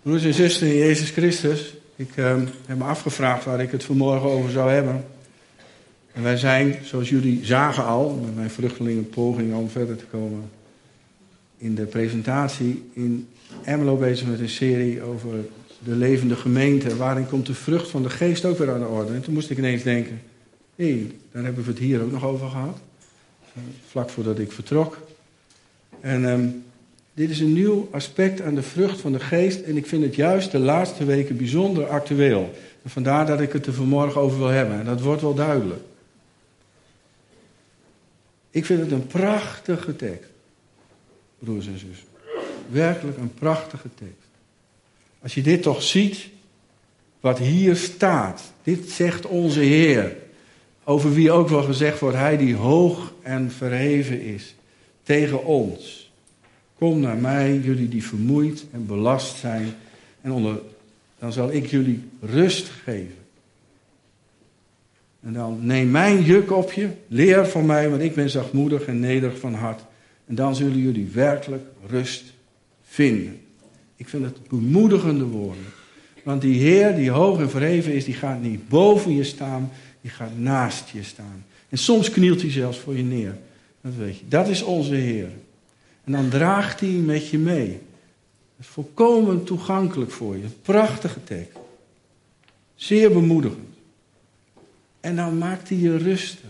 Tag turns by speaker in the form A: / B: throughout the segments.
A: Broers en zusters in Jezus Christus, ik heb me afgevraagd waar ik het vanmorgen over zou hebben. En wij zijn, zoals jullie zagen al, met mijn vluchtelingenpoging om verder te komen, in de presentatie in Ermelo bezig met een serie over de levende gemeente. Waarin komt de vrucht van de geest ook weer aan de orde. En toen moest ik ineens denken, daar hebben we het hier ook nog over gehad. Vlak voordat ik vertrok. En dit is een nieuw aspect aan de vrucht van de geest. En ik vind het juist de laatste weken bijzonder actueel. En vandaar dat ik het er vanmorgen over wil hebben. En dat wordt wel duidelijk. Ik vind het een prachtige tekst. Broers en zussen. Werkelijk een prachtige tekst. Als je dit toch ziet, wat hier staat. Dit zegt onze Heer. Over wie ook wel gezegd wordt, hij die hoog en verheven is. Tegen ons. Kom naar mij, jullie die vermoeid en belast zijn. En dan zal ik jullie rust geven. En dan neem mijn juk op je. Leer van mij, want ik ben zachtmoedig en nederig van hart. En dan zullen jullie werkelijk rust vinden. Ik vind het bemoedigende woorden. Want die Heer die hoog en verheven is, die gaat niet boven je staan. Die gaat naast je staan. En soms knielt hij zelfs voor je neer. Dat weet je. Dat is onze Heer. En dan draagt hij met je mee. Dat is volkomen toegankelijk voor je. Prachtige tekst. Zeer bemoedigend. En dan maakt hij je rustig.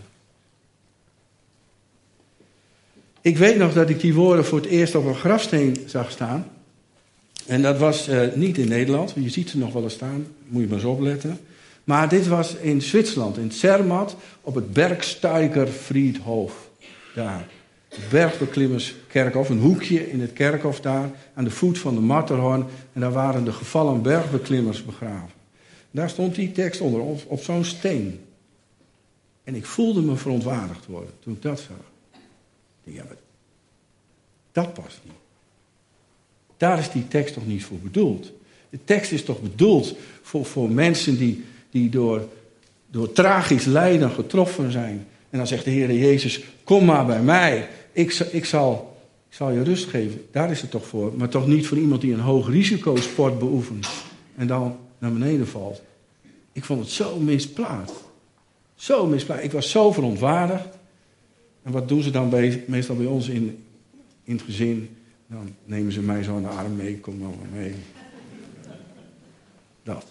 A: Ik weet nog dat ik die woorden voor het eerst op een grafsteen zag staan. En dat was niet in Nederland. Je ziet ze nog wel eens staan. Moet je maar eens opletten. Maar dit was in Zwitserland. In Zermatt. Op het Bergsteigerfriedhof. Daar. Het Bergbeklimmerskerkhof. Een hoekje in het kerkhof daar. Aan de voet van de Matterhorn. En daar waren de gevallen bergbeklimmers begraven. Daar stond die tekst onder. Op zo'n steen. En ik voelde me verontwaardigd worden toen ik dat zag. Ik dacht, ja, maar dat past niet. Daar is die tekst toch niet voor bedoeld. De tekst is toch bedoeld voor mensen die door tragisch lijden getroffen zijn. En dan zegt de Heer Jezus, kom maar bij mij. Ik zal je rust geven. Daar is het toch voor. Maar toch niet voor iemand die een hoog risicosport beoefent. En dan naar beneden valt. Ik vond het zo misplaatst. Zo misplaatst. Ik was zo verontwaardigd. En wat doen ze dan meestal bij ons in het gezin? Dan nemen ze mij zo aan de arm mee. Kom dan maar mee. Dat.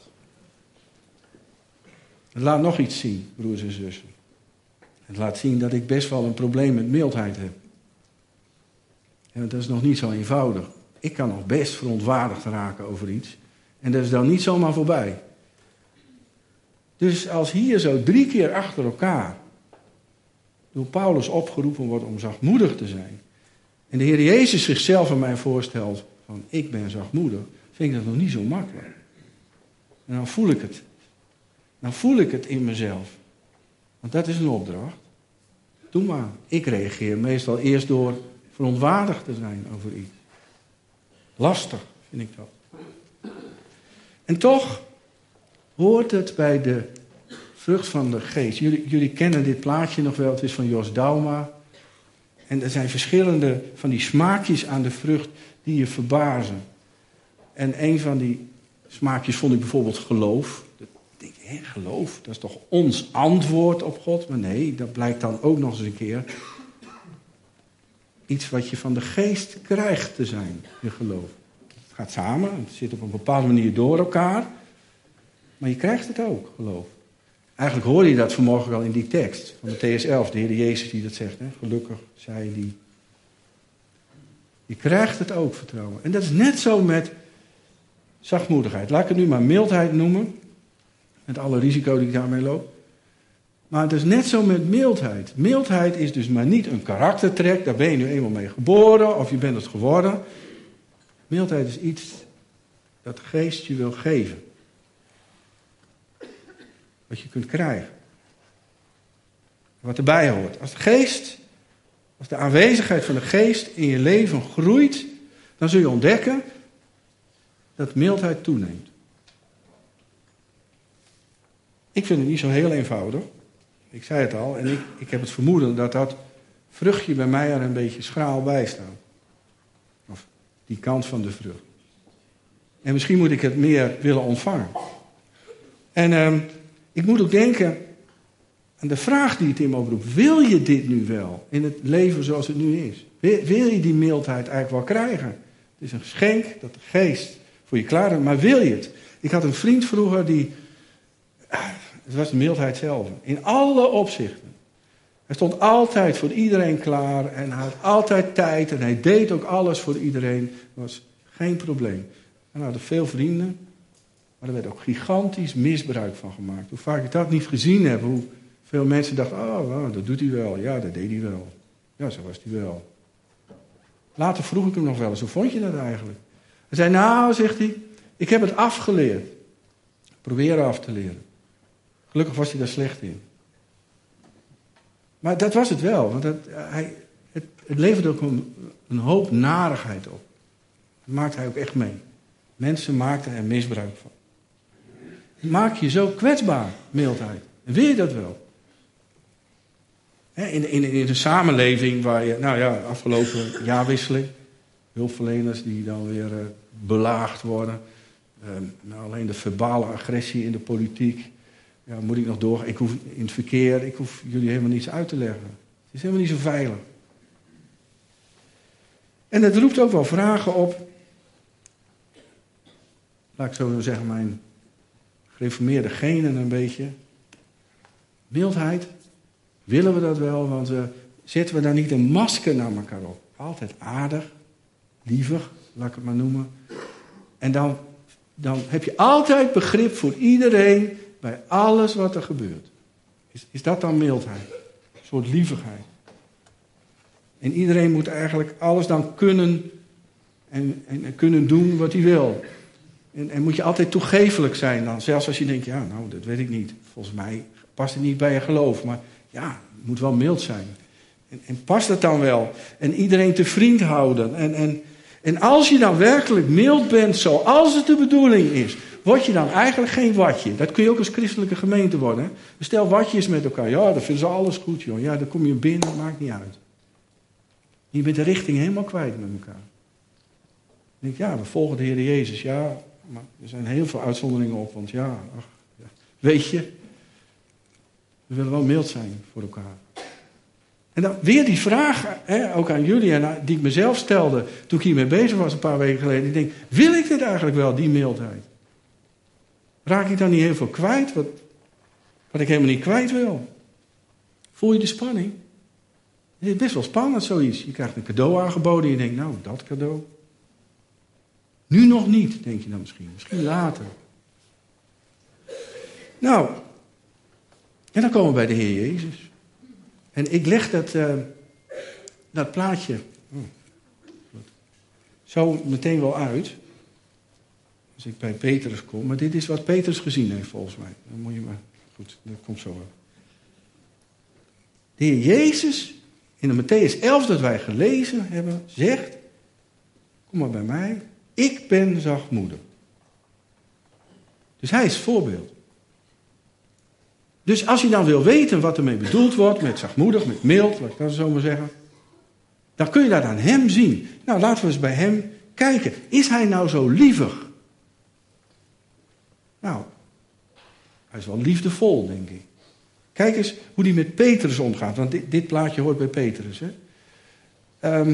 A: Het laat nog iets zien, broers en zussen. Het laat zien dat ik best wel een probleem met mildheid heb. En dat is nog niet zo eenvoudig. Ik kan nog best verontwaardigd raken over iets. En dat is dan niet zomaar voorbij. Dus als hier zo 3 keer achter elkaar door Paulus opgeroepen wordt om zachtmoedig te zijn. En de Heer Jezus zichzelf aan mij voorstelt van ik ben zachtmoedig. Vind ik dat nog niet zo makkelijk. En dan voel ik het. Dan voel ik het in mezelf. Want dat is een opdracht. Doe maar. Ik reageer meestal eerst door verontwaardigd te zijn over iets. Lastig vind ik dat. En toch hoort het bij de vrucht van de geest. Jullie kennen dit plaatje nog wel. Het is van Jos Dauma. En er zijn verschillende van die smaakjes aan de vrucht die je verbazen. En een van die smaakjes vond ik bijvoorbeeld geloof. Ik denk, geloof, dat is toch ons antwoord op God? Maar nee, dat blijkt dan ook nog eens een keer iets wat je van de geest krijgt te zijn, je geloof. Het gaat samen, het zit op een bepaalde manier door elkaar. Maar je krijgt het ook, geloof. Eigenlijk hoorde je dat vanmorgen al in die tekst van Mattheüs 11, de Heer Jezus die dat zegt. Hè? Gelukkig zei die. Je krijgt het ook, vertrouwen. En dat is net zo met zachtmoedigheid. Laat ik het nu maar mildheid noemen. Met alle risico die ik daarmee loop. Maar het is net zo met mildheid. Mildheid is dus maar niet een karaktertrek. Daar ben je nu eenmaal mee geboren of je bent het geworden. Mildheid is iets dat de geest je wil geven. Wat je kunt krijgen. Wat erbij hoort. Als de aanwezigheid van de geest in je leven groeit, dan zul je ontdekken dat mildheid toeneemt. Ik vind het niet zo heel eenvoudig. Ik zei het al en ik heb het vermoeden dat dat vruchtje bij mij er een beetje schraal bij staat. Of die kant van de vrucht. En misschien moet ik het meer willen ontvangen. En ik moet ook denken aan de vraag die het in me oproept. Wil je dit nu wel in het leven zoals het nu is? Wil je die mildheid eigenlijk wel krijgen? Het is een geschenk dat de geest voor je klaar is, maar wil je het? Ik had een vriend vroeger die... Het was de mildheid zelf. In alle opzichten. Hij stond altijd voor iedereen klaar. En hij had altijd tijd. En hij deed ook alles voor iedereen. Dat was geen probleem. Hij had veel vrienden. Maar er werd ook gigantisch misbruik van gemaakt. Hoe vaak ik dat niet gezien heb. Hoe veel mensen dachten, oh, dat doet hij wel. Ja, dat deed hij wel. Ja, zo was hij wel. Later vroeg ik hem nog wel eens, hoe vond je dat eigenlijk? Hij zei, nou, zegt hij, ik heb het afgeleerd. Proberen af te leren. Gelukkig was hij daar slecht in. Maar dat was het wel. Want het leverde ook een hoop narigheid op. Dat maakte hij ook echt mee. Mensen maakten er misbruik van. Maak je zo kwetsbaar, mildheid. En wil je dat wel? In een samenleving waar je, afgelopen jaarwisseling, hulpverleners die dan weer belaagd worden. Alleen de verbale agressie in de politiek. Ja, moet ik nog door? Ik hoef in het verkeer, ik hoef jullie helemaal niets uit te leggen. Het is helemaal niet zo veilig. En het roept ook wel vragen op. Laat ik zo zeggen, mijn gereformeerde genen een beetje. Mildheid. Willen we dat wel? Want zetten we daar niet een masker naar elkaar op? Altijd aardig, lievig, laat ik het maar noemen. En dan heb je altijd begrip voor iedereen bij alles wat er gebeurt. Is dat dan mildheid? Een soort lievigheid. En iedereen moet eigenlijk alles dan kunnen en kunnen doen wat hij wil. En moet je altijd toegeeflijk zijn dan. Zelfs als je denkt, ja, nou, dat weet ik niet. Volgens mij past het niet bij je geloof. Maar ja, het moet wel mild zijn. En past het dan wel? En iedereen te vriend houden. En als je dan werkelijk mild bent zoals het de bedoeling is, word je dan eigenlijk geen watje. Dat kun je ook als christelijke gemeente worden. Hè? Stel watjes met elkaar. Ja, dan vinden ze alles goed, joh. Ja, dan kom je binnen, maakt niet uit. Je bent de richting helemaal kwijt met elkaar. Dan denk ik, ja, we volgen de Heer Jezus. Ja, maar er zijn heel veel uitzonderingen op. Want ja, weet je, we willen wel mild zijn voor elkaar. En dan weer die vraag, ook aan jullie en die ik mezelf stelde toen ik hiermee bezig was een paar weken geleden. Ik denk, wil ik dit eigenlijk wel, die mildheid? Raak ik dan niet heel veel kwijt, wat ik helemaal niet kwijt wil? Voel je de spanning? Het is best wel spannend zoiets. Je krijgt een cadeau aangeboden en je denkt, nou, dat cadeau. Nu nog niet, denk je dan misschien. Misschien later. Nou, en dan komen we bij de Heer Jezus. En ik leg dat plaatje zo meteen wel uit. Als ik bij Petrus kom. Maar dit is wat Petrus gezien heeft volgens mij. Dan moet je maar... Goed, dat komt zo wel. De Heer Jezus, in de Mattheüs 11 dat wij gelezen hebben, zegt... Kom maar bij mij. Ik ben zachtmoedig. Dus hij is het voorbeeld. Dus als je dan wil weten wat ermee bedoeld wordt, met zachtmoedig, met mild, laat ik dat zo maar zeggen, dan kun je dat aan hem zien. Nou, laten we eens bij hem kijken. Is hij nou zo lievig? Nou, hij is wel liefdevol, denk ik. Kijk eens hoe hij met Petrus omgaat, want dit plaatje hoort bij Petrus. Hè?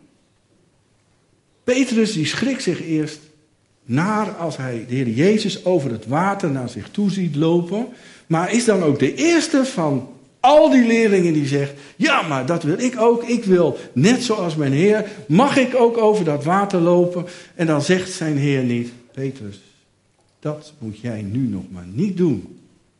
A: Petrus die schrikt zich eerst naar als hij de Heer Jezus over het water naar zich toe ziet lopen. Maar is dan ook de eerste van al die leerlingen die zegt, ja, maar dat wil ik ook. Ik wil, net zoals mijn Heer, mag ik ook over dat water lopen? En dan zegt zijn Heer niet, Petrus, dat moet jij nu nog maar niet doen.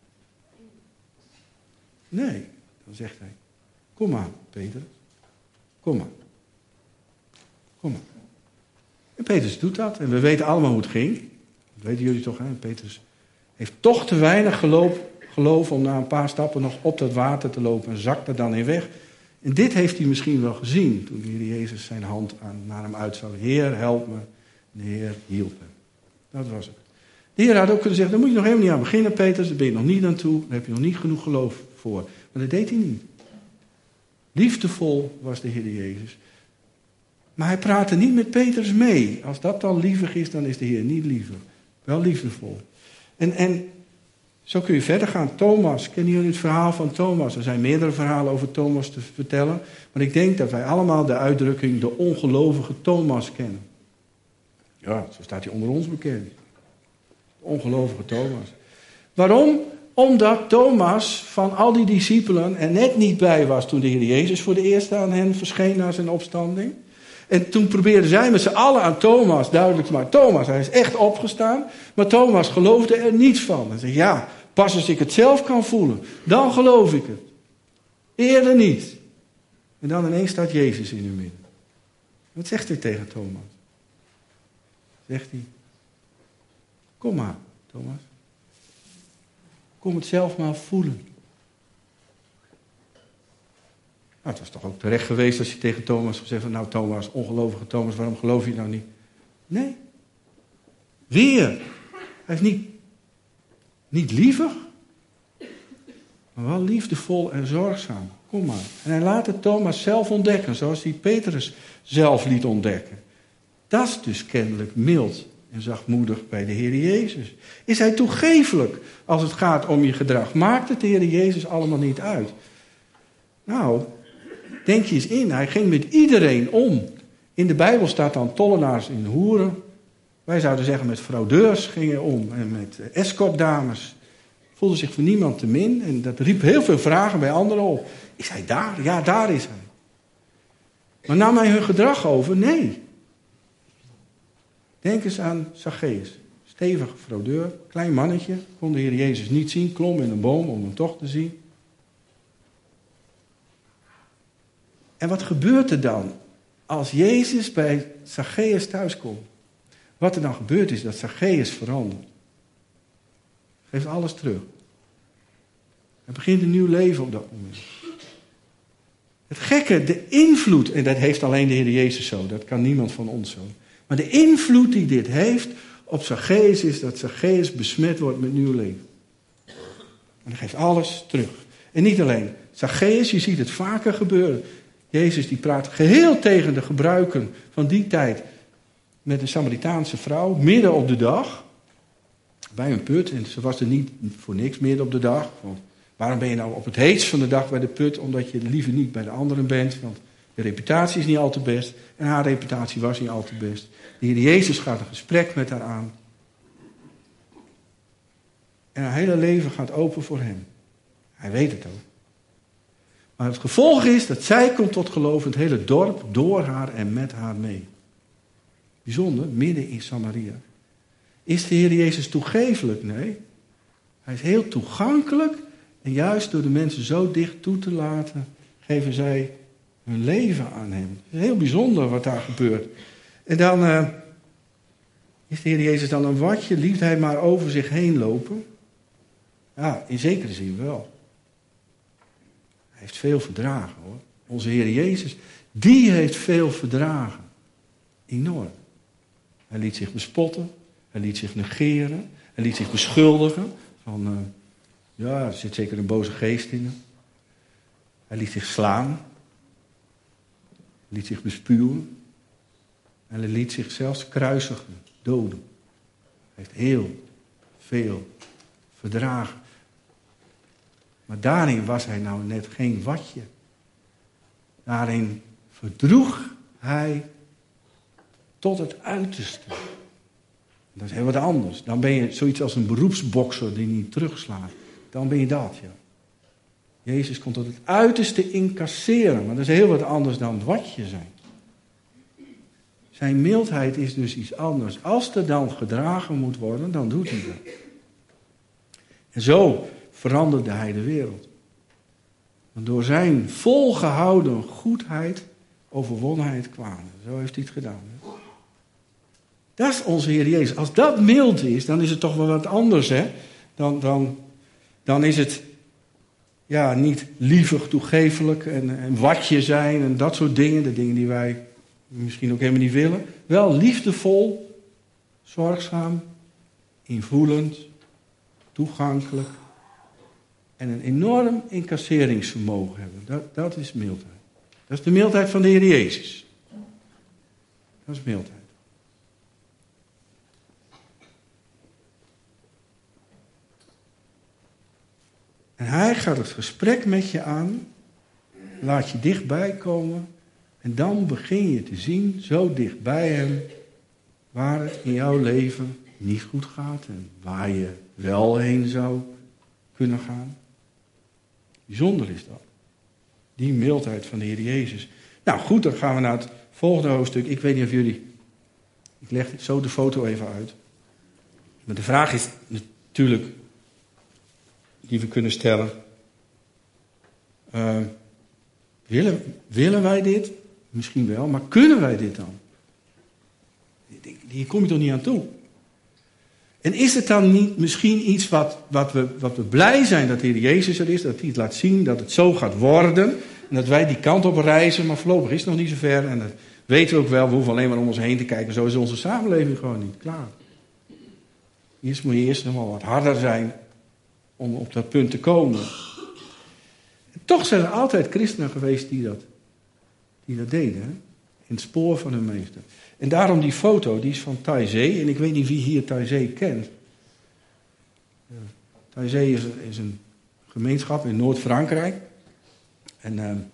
A: Nee, dan zegt hij, kom maar, Petrus. Kom maar. Kom maar. En Petrus doet dat. En we weten allemaal hoe het ging. Dat weten jullie toch, hè? Petrus heeft toch te weinig geloof om na een paar stappen nog op dat water te lopen. En zakt er dan in weg. En dit heeft hij misschien wel gezien. Toen de Heer Jezus zijn hand naar hem uitstak. Heer, help me. En de Heer hielp hem. Dat was het. De Heer had ook kunnen zeggen, daar moet je nog helemaal niet aan beginnen, Petrus. Daar ben je nog niet aan toe. Daar heb je nog niet genoeg geloof voor. Maar dat deed hij niet. Liefdevol was de Heer Jezus. Maar hij praatte niet met Petrus mee. Als dat dan lievig is, dan is de Heer niet lievig. Wel liefdevol. En zo kun je verder gaan. Thomas, kennen jullie het verhaal van Thomas? Er zijn meerdere verhalen over Thomas te vertellen. Maar ik denk dat wij allemaal de uitdrukking de ongelovige Thomas kennen. Ja, zo staat hij onder ons bekend. De ongelovige Thomas. Waarom? Omdat Thomas van al die discipelen er net niet bij was toen de Heer Jezus voor de eerste aan hen verscheen na zijn opstanding. En toen probeerden zij met z'n allen aan Thomas duidelijk te maken. Thomas, hij is echt opgestaan. Maar Thomas geloofde er niets van. Hij zei, ja, pas als ik het zelf kan voelen, dan geloof ik het. Eerder niet. En dan ineens staat Jezus in hun midden. Wat zegt hij tegen Thomas? Zegt hij, kom maar, Thomas. Kom het zelf maar voelen. Nou, het was toch ook terecht geweest als je tegen Thomas gezegd had, nou Thomas, ongelovige Thomas, waarom geloof je nou niet? Nee. Weer. Hij is niet lievig, maar wel liefdevol en zorgzaam. Kom maar. En hij laat het Thomas zelf ontdekken, zoals hij Petrus zelf liet ontdekken. Dat is dus kennelijk mild en zachtmoedig bij de Heer Jezus. Is hij toegefelijk als het gaat om je gedrag? Maakt het de Heer Jezus allemaal niet uit? Nou, denk je eens in, hij ging met iedereen om. In de Bijbel staat dan tollenaars en hoeren. Wij zouden zeggen met fraudeurs gingen om en met escortdames. Voelde zich voor niemand te min en dat riep heel veel vragen bij anderen op. Is hij daar? Ja, daar is hij. Maar nam hij hun gedrag over? Nee. Denk eens aan Zacchaeus. Stevige fraudeur, klein mannetje, kon de Heer Jezus niet zien, klom in een boom om hem toch te zien. En wat gebeurt er dan als Jezus bij Zacchaeus thuiskomt? Wat er dan gebeurt is dat Zacchaeus verandert. Geeft alles terug. Hij begint een nieuw leven op dat moment. Het gekke, de invloed, en dat heeft alleen de Heer Jezus zo, dat kan niemand van ons zo. Maar de invloed die dit heeft op Zacchaeus is dat Zacchaeus besmet wordt met nieuw leven. En hij geeft alles terug. En niet alleen Zacchaeus, je ziet het vaker gebeuren. Jezus die praat geheel tegen de gebruiken van die tijd met een Samaritaanse vrouw, midden op de dag, bij een put. En ze was er niet voor niks midden op de dag. Want waarom ben je nou op het heetst van de dag bij de put? Omdat je liever niet bij de anderen bent. Want je reputatie is niet al te best. En haar reputatie was niet al te best. De Heer Jezus gaat een gesprek met haar aan. En haar hele leven gaat open voor hem. Hij weet het ook. Maar het gevolg is dat zij komt tot geloof in het hele dorp, door haar en met haar mee. Bijzonder, midden in Samaria. Is de Heer Jezus toegefelijk? Nee. Hij is heel toegankelijk. En juist door de mensen zo dicht toe te laten, geven zij hun leven aan hem. Het is heel bijzonder wat daar gebeurt. En dan is de Heer Jezus dan een watje, liet hij maar over zich heen lopen? Ja, in zekere zin wel. Hij heeft veel verdragen hoor. Onze Heer Jezus, die heeft veel verdragen. Enorm. Hij liet zich bespotten. Hij liet zich negeren. Hij liet zich beschuldigen. Van, ja, er zit zeker een boze geest in hem. Hij liet zich slaan. Hij liet zich bespuwen. En hij liet zich zelfs kruisigen, doden. Hij heeft heel veel verdragen. Maar daarin was hij nou net geen watje. Daarin verdroeg hij tot het uiterste. Dat is heel wat anders. Dan ben je zoiets als een beroepsbokser die niet terugslaat. Dan ben je dat, ja. Jezus kon tot het uiterste incasseren. Maar dat is heel wat anders dan watje zijn. Zijn mildheid is dus iets anders. Als er dan gedragen moet worden, dan doet hij dat. En zo veranderde hij de wereld. Want door zijn volgehouden goedheid overwon hij het kwade. Zo heeft hij het gedaan. Hè? Dat is onze Heer Jezus. Als dat mild is, dan is het toch wel wat anders. Hè? Dan is het ja, niet lievig, toegefelijk en watje zijn en dat soort dingen. De dingen die wij misschien ook helemaal niet willen. Wel liefdevol, zorgzaam, invoelend, toegankelijk. En een enorm incasseringsvermogen hebben. Dat is mildheid. Dat is de mildheid van de Heer Jezus. Dat is mildheid. En hij gaat het gesprek met je aan, laat je dichtbij komen en dan begin je te zien, zo dichtbij hem, waar het in jouw leven niet goed gaat en waar je wel heen zou kunnen gaan. Bijzonder is dat. Die mildheid van de Heer Jezus. Nou goed, dan gaan we naar het volgende hoofdstuk. Ik weet niet of jullie... Ik leg zo de foto even uit. Maar de vraag is natuurlijk... die we kunnen stellen. Willen wij dit? Misschien wel, maar kunnen wij dit dan? Hier kom je toch niet aan toe? En is het dan niet misschien iets wat we blij zijn dat de Heer Jezus er is, dat hij het laat zien, dat het zo gaat worden, en dat wij die kant op reizen, maar voorlopig is het nog niet zo ver, en dat weten we ook wel, we hoeven alleen maar om ons heen te kijken, zo is onze samenleving gewoon niet klaar. Eerst moet je nog wel wat harder zijn om op dat punt te komen. En toch zijn er altijd christenen geweest die dat deden, hè? In het spoor van hun meester. En daarom die foto, die is van Taizé. En ik weet niet wie hier Taizé kent. Taizé is een gemeenschap in Noord-Frankrijk. En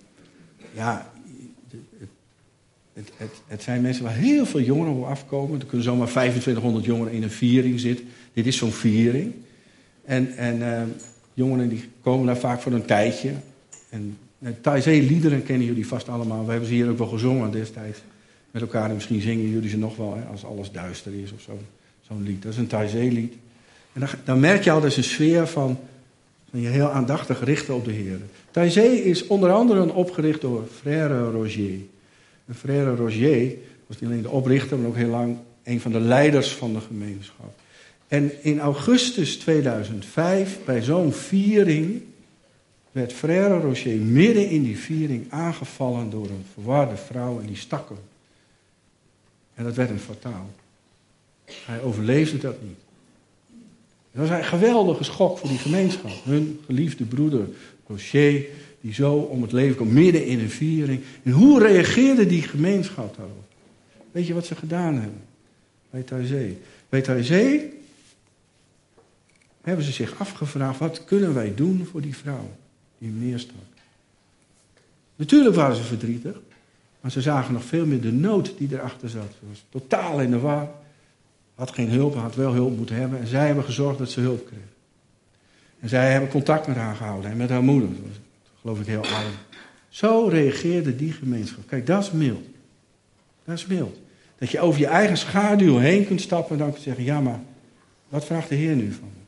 A: het zijn mensen waar heel veel jongeren op afkomen. Er kunnen zomaar 2500 jongeren in een viering zitten. Dit is zo'n viering. En jongeren die komen daar vaak voor een tijdje. En Taizé-liederen kennen jullie vast allemaal. We hebben ze hier ook wel gezongen destijds. Met elkaar, en misschien zingen jullie ze nog wel, hè, als alles duister is of zo. Zo'n lied. Dat is een Taizé-lied. En dan merk je al, dat is een sfeer van je heel aandachtig richten op de Heer. Taizé is onder andere opgericht door Frère Roger. En Frère Roger was niet alleen de oprichter, maar ook heel lang een van de leiders van de gemeenschap. En in augustus 2005, bij zo'n viering, werd Frère Roger midden in die viering aangevallen door een verwarde vrouw en die stak hem. En dat werd hem fataal. Hij overleefde dat niet. Dat was een geweldige schok voor die gemeenschap. Hun geliefde broeder Roger, die zo om het leven komt, midden in een viering. En hoe reageerde die gemeenschap daarop? Weet je wat ze gedaan hebben? Bij Taizé. Bij Taizé hebben ze zich afgevraagd, wat kunnen wij doen voor die vrouw die hem neerstak? Natuurlijk waren ze verdrietig. Maar ze zagen nog veel meer de nood die erachter zat. Ze was totaal in de war. Had geen hulp, had wel hulp moeten hebben. En zij hebben gezorgd dat ze hulp kreeg. En zij hebben contact met haar gehouden. En met haar moeder. Dat was, geloof ik, heel arm. Zo reageerde die gemeenschap. Kijk, dat is mild. Dat is mild. Dat je over je eigen schaduw heen kunt stappen. En dan kunt zeggen, ja, maar wat vraagt de Heer nu van me?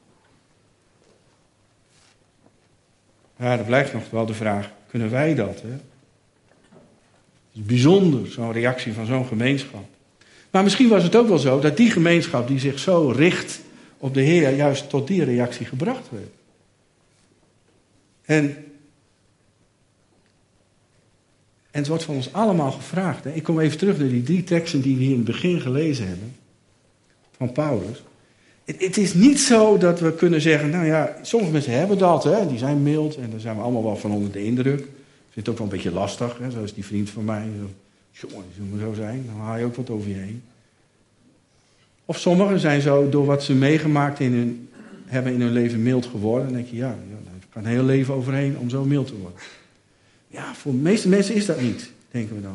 A: Ja, dat blijft nog wel de vraag. Kunnen wij dat, hè? Het is bijzonder, zo'n reactie van zo'n gemeenschap. Maar misschien was het ook wel zo dat die gemeenschap die zich zo richt op de Heer, juist tot die reactie gebracht werd. En het wordt van ons allemaal gevraagd. Hè? Ik kom even terug naar die 3 teksten die we hier in het begin gelezen hebben. Van Paulus. Het is niet zo dat we kunnen zeggen, nou ja, sommige mensen hebben dat, hè? Die zijn mild en daar zijn we allemaal wel van onder de indruk. Ik vind het ook wel een beetje lastig, hè? Zoals die vriend van mij. Jongen, die moet zo zijn, dan haal je ook wat over je heen. Of sommigen zijn zo, door wat ze meegemaakt hebben in hun leven mild geworden. Dan denk je, ja, daar kan een heel leven overheen om zo mild te worden. Ja, voor de meeste mensen is dat niet, denken we dan.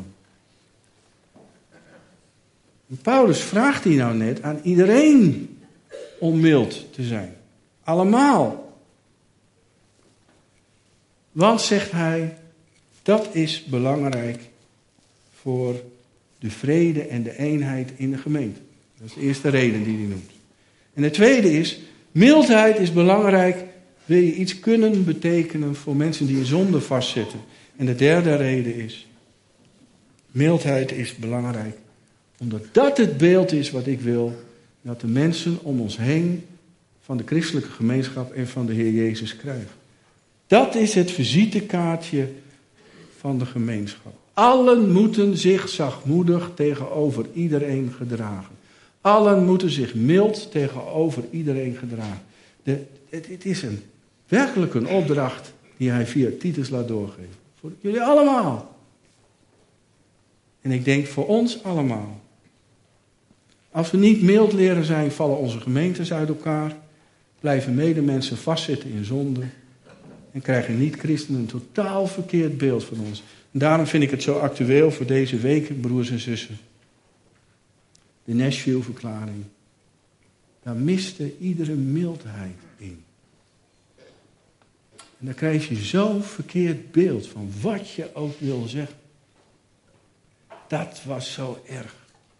A: En Paulus vraagt hier nou net aan iedereen om mild te zijn. Allemaal. Want, zegt hij, dat is belangrijk voor de vrede en de eenheid in de gemeente. Dat is de eerste reden die hij noemt. En de tweede is, mildheid is belangrijk, wil je iets kunnen betekenen voor mensen die in zonde vastzitten. En de derde reden is, mildheid is belangrijk, omdat dat het beeld is wat ik wil, dat de mensen om ons heen van de christelijke gemeenschap en van de Heer Jezus krijgen. Dat is het visitekaartje van de gemeenschap. Allen moeten zich zachtmoedig tegenover iedereen gedragen. Allen moeten zich mild tegenover iedereen gedragen. Het is werkelijk een opdracht die hij via Titus laat doorgeven. Voor jullie allemaal. En ik denk voor ons allemaal. Als we niet mild leren zijn, vallen onze gemeentes uit elkaar. Blijven medemensen vastzitten in zonde. En krijgen niet-christenen een totaal verkeerd beeld van ons. En daarom vind ik het zo actueel voor deze week, broers en zussen. De Nashville-verklaring. Daar miste iedere mildheid in. En dan krijg je zo'n verkeerd beeld van wat je ook wil zeggen. Dat was zo erg.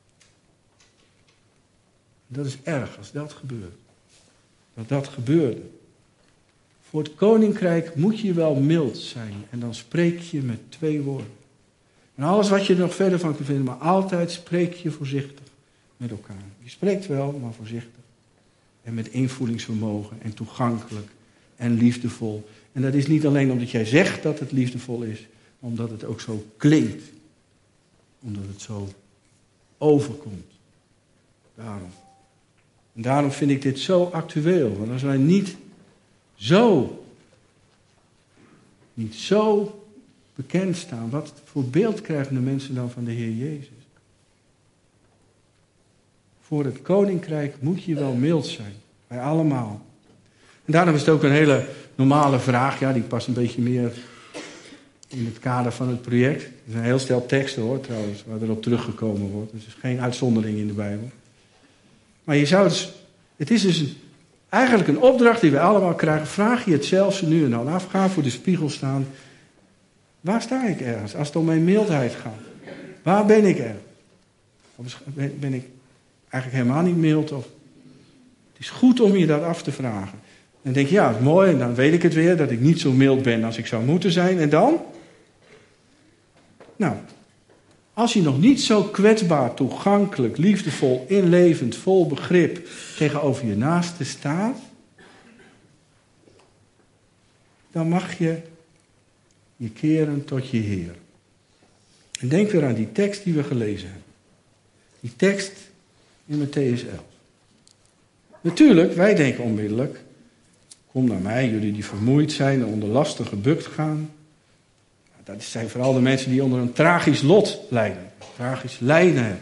A: Dat is erg als dat gebeurt. Dat gebeurde. Voor het koninkrijk moet je wel mild zijn. En dan spreek je met 2 woorden. En alles wat je er nog verder van kunt vinden, maar altijd spreek je voorzichtig met elkaar. Je spreekt wel, maar voorzichtig. En met invoelingsvermogen en toegankelijk en liefdevol. En dat is niet alleen omdat jij zegt dat het liefdevol is, maar omdat het ook zo klinkt. Omdat het zo overkomt. Daarom. En daarom vind ik dit zo actueel. Want als wij niet zo bekend staan, wat voor beeld krijgen de mensen dan van de Heer Jezus? Voor het koninkrijk moet je wel mild zijn. Wij allemaal. En daarom is het ook een hele normale vraag. Ja, die past een beetje meer in het kader van het project. Er is een heel stel teksten hoor trouwens, waar erop teruggekomen wordt. Dus er is geen uitzondering in de Bijbel. Maar je zou het is dus eigenlijk een opdracht die we allemaal krijgen. Vraag je het zelfs nu en dan af. Ga voor de spiegel staan. Waar sta ik ergens als het om mijn mildheid gaat? Waar ben ik er? Of ben ik eigenlijk helemaal niet mild? Of het is goed om je dat af te vragen. En dan denk je, ja, het is mooi. En dan weet ik het weer dat ik niet zo mild ben als ik zou moeten zijn. En dan? Nou, als je nog niet zo kwetsbaar, toegankelijk, liefdevol, inlevend, vol begrip tegenover je naaste staat, dan mag je je keren tot je Heer. En denk weer aan die tekst die we gelezen hebben. Die tekst in Mattheüs 11. Natuurlijk, wij denken onmiddellijk, kom naar mij, jullie die vermoeid zijn en onder lasten gebukt gaan. Dat zijn vooral de mensen die onder een tragisch lot lijden. Tragisch lijden hebben.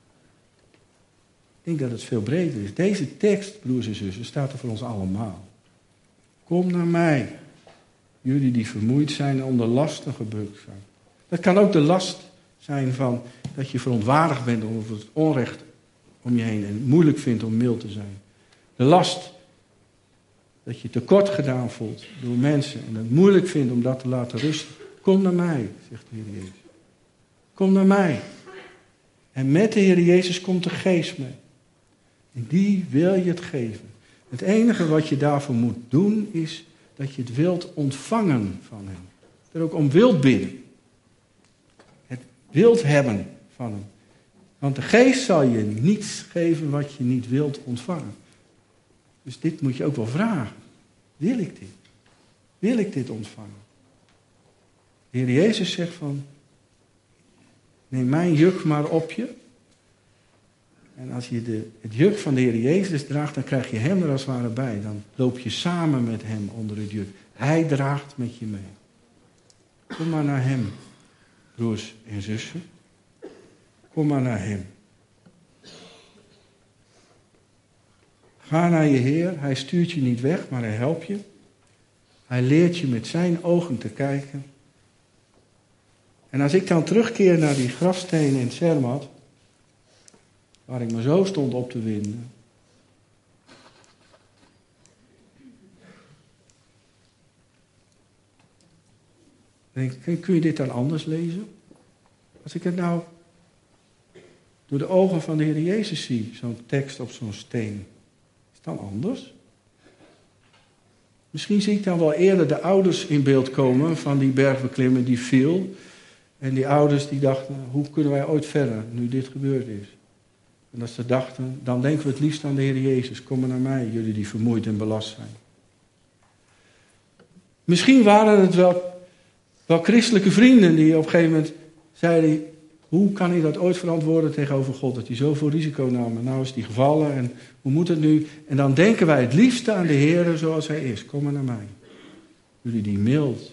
A: Ik denk dat het veel breder is. Deze tekst, broers en zussen, staat er voor ons allemaal. Kom naar mij. Jullie die vermoeid zijn en onder lasten gebukt zijn. Dat kan ook de last zijn van dat je verontwaardigd bent over het onrecht om je heen. En het moeilijk vindt om mild te zijn. De last dat je tekort gedaan voelt door mensen. En het moeilijk vindt om dat te laten rusten. Kom naar mij, zegt de Heer Jezus. Kom naar mij. En met de Heer Jezus komt de Geest mee. En die wil je het geven. Het enige wat je daarvoor moet doen is dat je het wilt ontvangen van hem. Er ook om wilt bidden. Het wilt hebben van hem. Want de Geest zal je niets geven wat je niet wilt ontvangen. Dus dit moet je ook wel vragen. Wil ik dit? Wil ik dit ontvangen? De Heer Jezus zegt van, neem mijn juk maar op je. En als je het juk van de Heer Jezus draagt, dan krijg je hem er als het ware bij. Dan loop je samen met hem onder het juk. Hij draagt met je mee. Kom maar naar hem, broers en zussen. Kom maar naar hem. Ga naar je Heer. Hij stuurt je niet weg, maar hij helpt je. Hij leert je met zijn ogen te kijken. En als ik dan terugkeer naar die grafstenen in Zermatt, waar ik me zo stond op te winden. Kun je dit dan anders lezen? Als ik het nou door de ogen van de Heer Jezus zie, zo'n tekst op zo'n steen, is het dan anders? Misschien zie ik dan wel eerder de ouders in beeld komen van die bergbeklimmer die viel. En die ouders die dachten, hoe kunnen wij ooit verder nu dit gebeurd is? En als ze dachten, dan denken we het liefst aan de Heer Jezus. Kom maar naar mij, jullie die vermoeid en belast zijn. Misschien waren het wel christelijke vrienden die op een gegeven moment zeiden, hoe kan hij dat ooit verantwoorden tegenover God? Dat hij zoveel risico nam. En nou is hij gevallen en hoe moet het nu? En dan denken wij het liefste aan de Heer zoals hij is. Kom maar naar mij. Jullie die mild.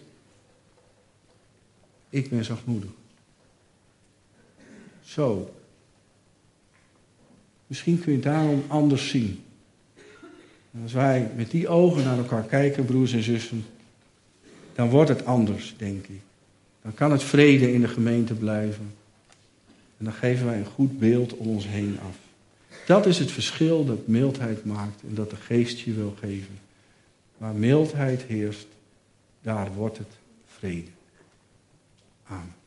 A: Ik ben zachtmoedig. Zo. Misschien kun je het daarom anders zien. En als wij met die ogen naar elkaar kijken, broers en zussen, dan wordt het anders, denk ik. Dan kan het vrede in de gemeente blijven. En dan geven wij een goed beeld om ons heen af. Dat is het verschil dat mildheid maakt en dat de geest je wil geven. Waar mildheid heerst, daar wordt het vrede. Amen.